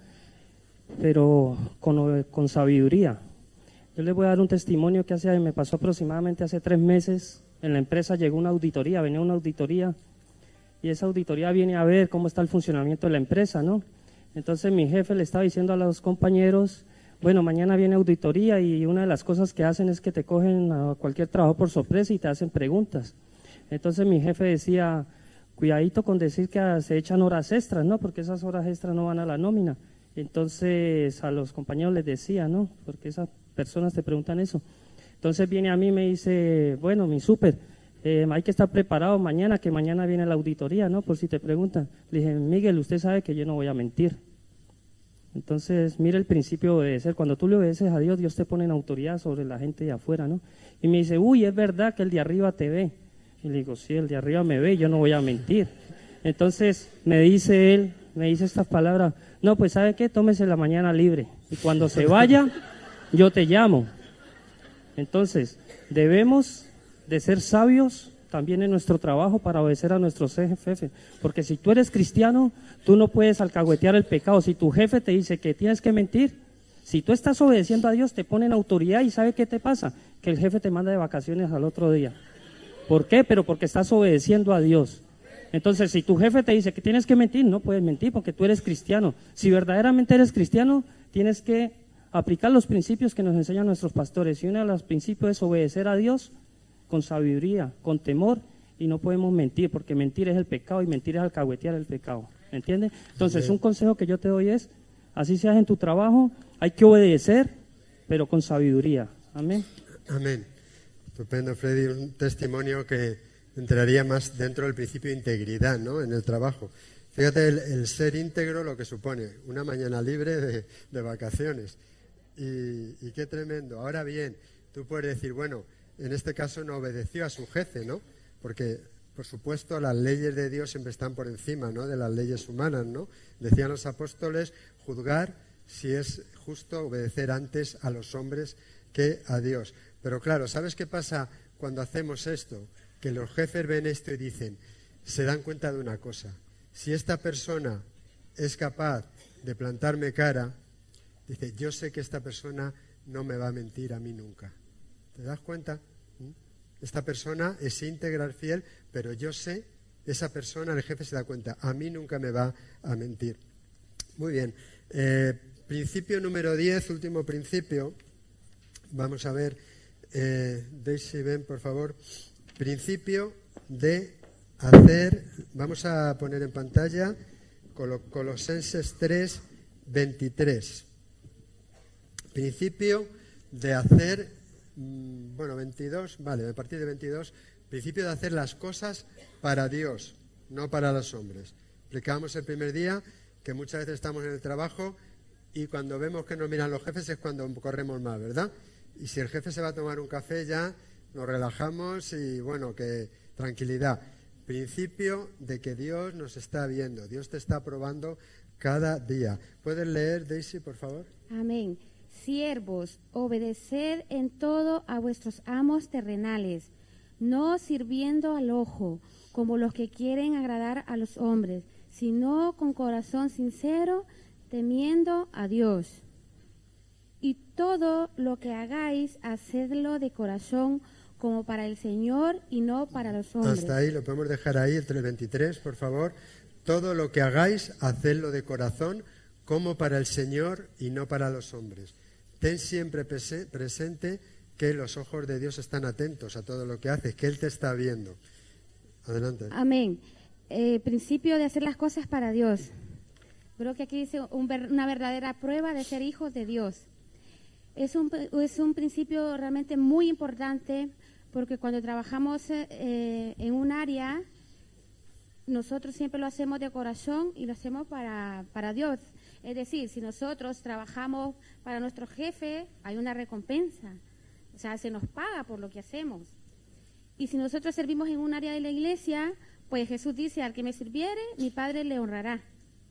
B: pero con, con sabiduría. Yo les voy a dar un testimonio que hace, me pasó aproximadamente hace tres meses. En la empresa llegó una auditoría, venía una auditoría, y esa auditoría viene a ver cómo está el funcionamiento de la empresa, ¿no? Entonces mi jefe le estaba diciendo a los compañeros, bueno, mañana viene auditoría, y una de las cosas que hacen es que te cogen a cualquier trabajo por sorpresa y te hacen preguntas. Entonces mi jefe decía, cuidadito con decir que se echan horas extras, ¿no?, porque esas horas extras no van a la nómina. Entonces a los compañeros les decía, ¿no?, porque esas personas te preguntan eso. Entonces viene a mí y me dice, bueno, mi súper, eh, hay que estar preparado mañana, que mañana viene la auditoría, ¿no?, por si te preguntan. Le dije, Miguel, usted sabe que yo no voy a mentir. Entonces, mire el principio de obedecer. Cuando tú le obedeces a Dios, Dios te pone en autoridad sobre la gente de afuera, ¿no? Y me dice, uy, es verdad que el de arriba te ve. Y le digo, sí, el de arriba me ve, yo no voy a mentir. Entonces me dice él, me dice estas palabras, no, pues ¿sabe qué? Tómese la mañana libre, y cuando se vaya, yo te llamo. Entonces, debemos de ser sabios también en nuestro trabajo para obedecer a nuestros jefes, porque si tú eres cristiano, tú no puedes alcahuetear el pecado. Si tu jefe te dice que tienes que mentir, si tú estás obedeciendo a Dios, te pone en autoridad, y ¿sabe qué te pasa? Que el jefe te manda de vacaciones al otro día. ¿Por qué? Pero porque estás obedeciendo a Dios. Entonces, si tu jefe te dice que tienes que mentir, no puedes mentir porque tú eres cristiano. Si verdaderamente eres cristiano, tienes que aplicar los principios que nos enseñan nuestros pastores. Y uno de los principios es obedecer a Dios con sabiduría, con temor, y no podemos mentir, porque mentir es el pecado y mentir es alcahuetear el pecado. ¿Entiendes? Entonces, Amén. Un consejo que yo te doy es, así seas en tu trabajo, hay que obedecer, pero con sabiduría. Amén.
A: Amén. Estupendo, Freddy. Un testimonio que entraría más dentro del principio de integridad, ¿no?, en el trabajo. Fíjate el, el ser íntegro, lo que supone una mañana libre de, de vacaciones. Y, y qué tremendo. Ahora bien, tú puedes decir, bueno, en este caso no obedeció a su jefe, ¿no? Porque, por supuesto, las leyes de Dios siempre están por encima, ¿no?, de las leyes humanas, ¿no? Decían los apóstoles, juzgar si es justo obedecer antes a los hombres que a Dios. Pero claro, ¿sabes qué pasa cuando hacemos esto? Que los jefes ven esto y dicen, se dan cuenta de una cosa, si esta persona es capaz de plantarme cara, dice, yo sé que esta persona no me va a mentir a mí nunca. ¿Te das cuenta? ¿Mm? Esta persona es íntegra, fiel, pero yo sé esa persona, el jefe, se da cuenta, a mí nunca me va a mentir. Muy bien. Eh, principio número diez, último principio. Vamos a ver, eh, Daisy, ven, por favor. Principio de hacer, vamos a poner en pantalla Colosenses tres, veintitrés. Principio de hacer, bueno, veintidós, vale, a partir de veintidós, principio de hacer las cosas para Dios, no para los hombres. Explicábamos el primer día que muchas veces estamos en el trabajo y cuando vemos que nos miran los jefes es cuando corremos más, ¿verdad? Y si el jefe se va a tomar un café ya nos relajamos y bueno, que tranquilidad. Principio de que Dios nos está viendo, Dios te está probando cada día. ¿Puedes leer, Daisy, por favor?
H: Amén. Siervos, obedeced en todo a vuestros amos terrenales, no sirviendo al ojo, como los que quieren agradar a los hombres, sino con corazón sincero, temiendo a Dios. Y todo lo que hagáis, hacedlo de corazón, como para el Señor y no para los hombres.
A: Hasta ahí, lo podemos dejar ahí, el tres veintitrés, por favor. Todo lo que hagáis, hacedlo de corazón, como para el Señor y no para los hombres. Ten siempre prese- presente que los ojos de Dios están atentos a todo lo que haces, que Él te está viendo. Adelante.
H: Amén. Eh, principio de hacer las cosas para Dios. Creo que aquí dice un ver, una verdadera prueba de ser hijos de Dios. Es un, es un principio realmente muy importante porque cuando trabajamos eh, en un área, nosotros siempre lo hacemos de corazón y lo hacemos para, para Dios. Es decir, si nosotros trabajamos para nuestro jefe, hay una recompensa. O sea, se nos paga por lo que hacemos. Y si nosotros servimos en un área de la iglesia, pues Jesús dice, al que me sirviere, mi Padre le honrará.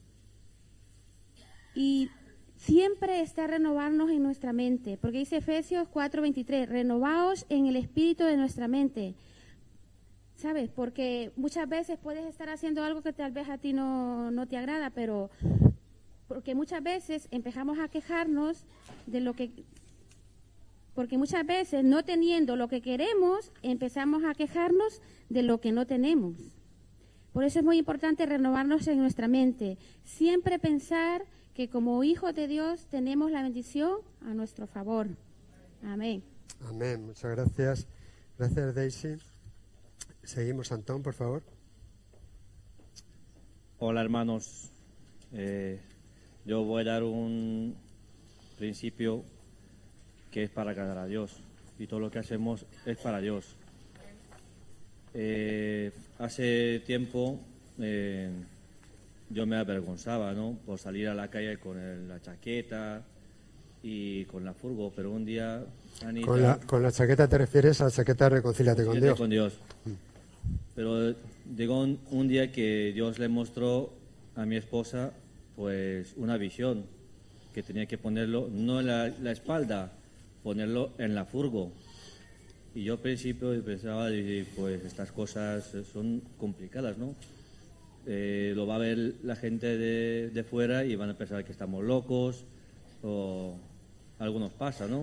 H: Y siempre está renovarnos en nuestra mente, porque dice Efesios cuatro veintitrés, renovaos en el espíritu de nuestra mente. ¿Sabes? Porque muchas veces puedes estar haciendo algo que tal vez a ti no, no te agrada, pero porque muchas veces empezamos a quejarnos de lo que... Porque muchas veces, no teniendo lo que queremos, empezamos a quejarnos de lo que no tenemos. Por eso es muy importante renovarnos en nuestra mente. Siempre pensar que como hijos de Dios tenemos la bendición a nuestro favor. Amén.
A: Amén. Muchas gracias. Gracias, Daisy. Seguimos, Antón, por favor.
F: Hola, hermanos. Eh, yo voy a dar un principio que es para agradar a Dios. Y todo lo que hacemos es para Dios. Eh, hace tiempo... Eh, yo me avergonzaba, ¿no?, por salir a la calle con el, la chaqueta y con la furgo, pero un día Anita...
A: ¿Con la, con la chaqueta te refieres a la chaqueta de Reconcíliate con Dios?
F: con Dios. Pero llegó un, un día que Dios le mostró a mi esposa, pues, una visión, que tenía que ponerlo, no en la, la espalda, ponerlo en la furgo. Y yo al principio pensaba, pues, estas cosas son complicadas, ¿no? Eh, lo va a ver la gente de, de fuera y van a pensar que estamos locos o algo nos pasa, ¿no?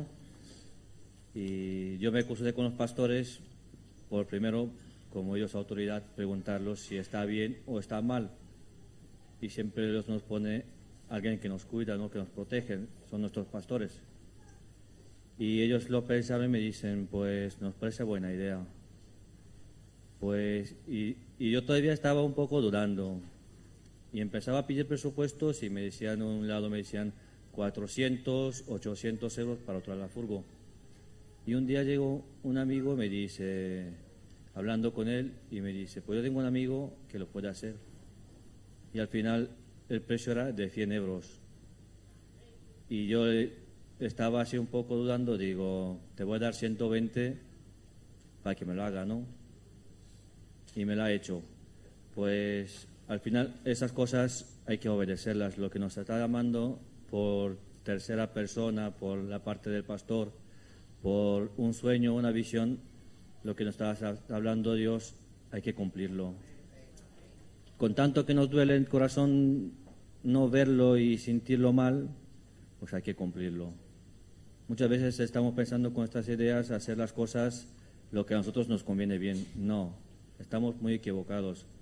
F: Y yo me consulté con los pastores por primero, como ellos autoridad, preguntarlos si está bien o está mal. Y siempre Dios nos pone alguien que nos cuida, ¿no?, que nos protege, son nuestros pastores. Y ellos lo pensaron y me dicen, pues nos parece buena idea. Pues, y, y yo todavía estaba un poco dudando. Y empezaba a pedir presupuestos y me decían, a un lado me decían cuatrocientos, ochocientos euros para otra la furgo. Y un día llegó un amigo y me dice, hablando con él, y me dice, pues yo tengo un amigo que lo puede hacer. Y al final el precio era de cien euros. Y yo estaba así un poco dudando, digo, te voy a dar ciento veinte para que me lo haga, ¿no? Y me lo ha hecho. Pues al final esas cosas hay que obedecerlas. Lo que nos está llamando por tercera persona, por la parte del pastor, por un sueño, una visión, lo que nos está hablando Dios, hay que cumplirlo. Con tanto que nos duele el corazón no verlo y sentirlo mal, pues hay que cumplirlo. Muchas veces estamos pensando con estas ideas hacer las cosas lo que a nosotros nos conviene bien. No, estamos muy equivocados.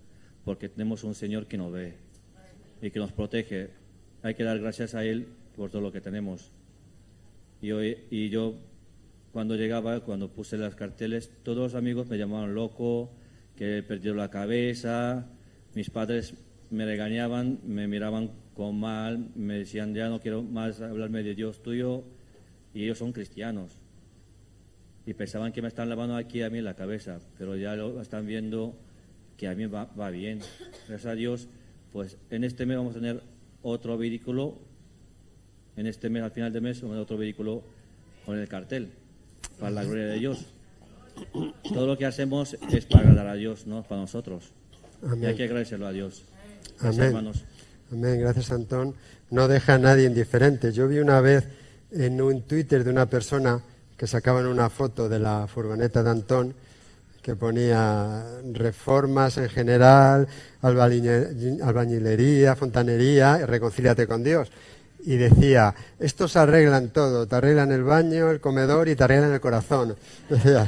F: porque tenemos un Señor que nos ve y que nos protege. Hay que dar gracias a Él por todo lo que tenemos. Y, hoy, y yo, cuando llegaba, cuando puse las carteles, todos los amigos me llamaban loco, que he perdido la cabeza. Mis padres me regañaban, me miraban con mal, me decían, ya no quiero más hablarme de Dios tuyo, y ellos son cristianos. Y pensaban que me están lavando aquí a mí la cabeza, pero ya lo están viendo que a mí va, va bien. Gracias a Dios, pues en este mes vamos a tener otro vehículo, en este mes, al final de mes, vamos a tener otro vehículo con el cartel, para la gloria de Dios. Todo lo que hacemos es para agradar a Dios, no para nosotros.
A: Amén.
F: Y hay que agradecerlo a Dios. Gracias,
A: Amén.
F: hermanos.
A: Amén, gracias Antón. No deja a nadie indiferente. Yo vi una vez en un Twitter de una persona que sacaban una foto de la furgoneta de Antón que ponía reformas en general, albañile- albañilería, fontanería, reconcíliate con Dios. Y decía, estos arreglan todo, te arreglan el baño, el comedor y te arreglan el corazón. Decía.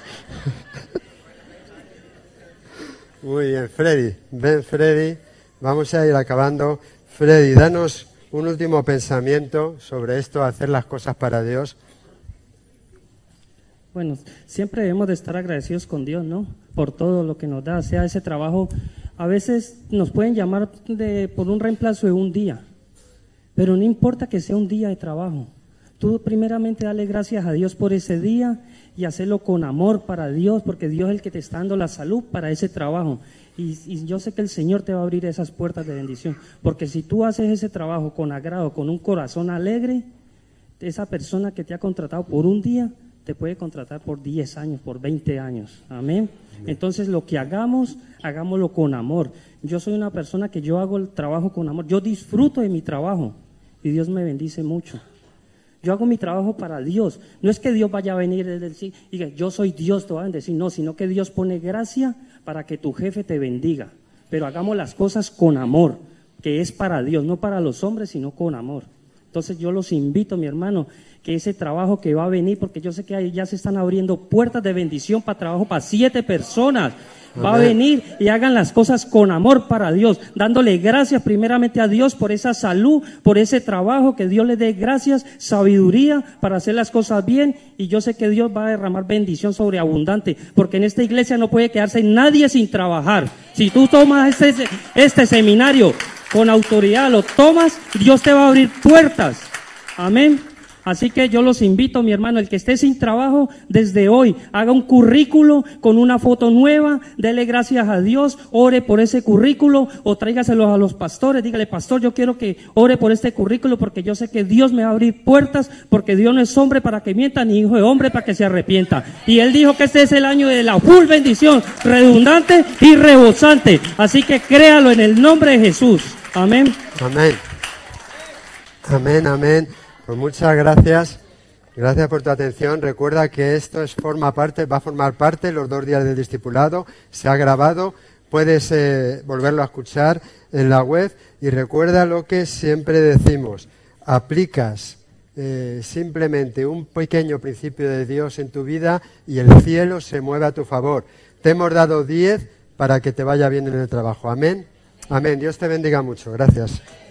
A: Muy bien, Freddy. Ven, Freddy. Vamos a ir acabando. Freddy, danos un último pensamiento sobre esto, hacer las cosas para Dios.
B: Bueno, siempre debemos de estar agradecidos con Dios, ¿no? Por todo lo que nos da, sea ese trabajo. A veces nos pueden llamar de, por un reemplazo de un día, pero no importa que sea un día de trabajo. Tú primeramente dale gracias a Dios por ese día y hacerlo con amor para Dios, porque Dios es el que te está dando la salud para ese trabajo. Y, y yo sé que el Señor te va a abrir esas puertas de bendición, porque si tú haces ese trabajo con agrado, con un corazón alegre, esa persona que te ha contratado por un día, te puede contratar por diez años, por veinte años. Amén. Entonces, lo que hagamos, hagámoslo con amor. Yo soy una persona que yo hago el trabajo con amor. Yo disfruto de mi trabajo y Dios me bendice mucho. Yo hago mi trabajo para Dios. No es que Dios vaya a venir desde el cielo y diga, yo soy Dios, te voy a bendecir. No, sino que Dios pone gracia para que tu jefe te bendiga. Pero hagamos las cosas con amor, que es para Dios, no para los hombres, sino con amor. Entonces, yo los invito, mi hermano, que ese trabajo que va a venir, porque yo sé que ahí ya se están abriendo puertas de bendición para trabajo para siete personas. Va a venir y hagan las cosas con amor para Dios, dándole gracias primeramente a Dios por esa salud, por ese trabajo, que Dios le dé gracias, sabiduría para hacer las cosas bien, y yo sé que Dios va a derramar bendición sobreabundante, porque en esta iglesia no puede quedarse nadie sin trabajar. Si tú tomas este, este seminario con autoridad, lo tomas, Dios te va a abrir puertas. Amén. Así que yo los invito, mi hermano, el que esté sin trabajo, desde hoy, haga un currículo con una foto nueva, dele gracias a Dios, ore por ese currículo, o tráigaselo a los pastores, dígale, pastor, yo quiero que ore por este currículo, porque yo sé que Dios me va a abrir puertas, porque Dios no es hombre para que mienta, ni hijo de hombre para que se arrepienta. Y Él dijo que este es el año de la full bendición, redundante y rebosante. Así que créalo en el nombre de Jesús. Amén.
A: Amén. Amén, amén. Pues muchas gracias, gracias por tu atención. Recuerda que esto es, forma parte, va a formar parte los dos días del discipulado, se ha grabado, puedes eh, volverlo a escuchar en la web, y recuerda lo que siempre decimos, aplicas eh, simplemente un pequeño principio de Dios en tu vida y el cielo se mueve a tu favor. Te hemos dado diez para que te vaya bien en el trabajo. Amén. Amén. Dios te bendiga mucho. Gracias.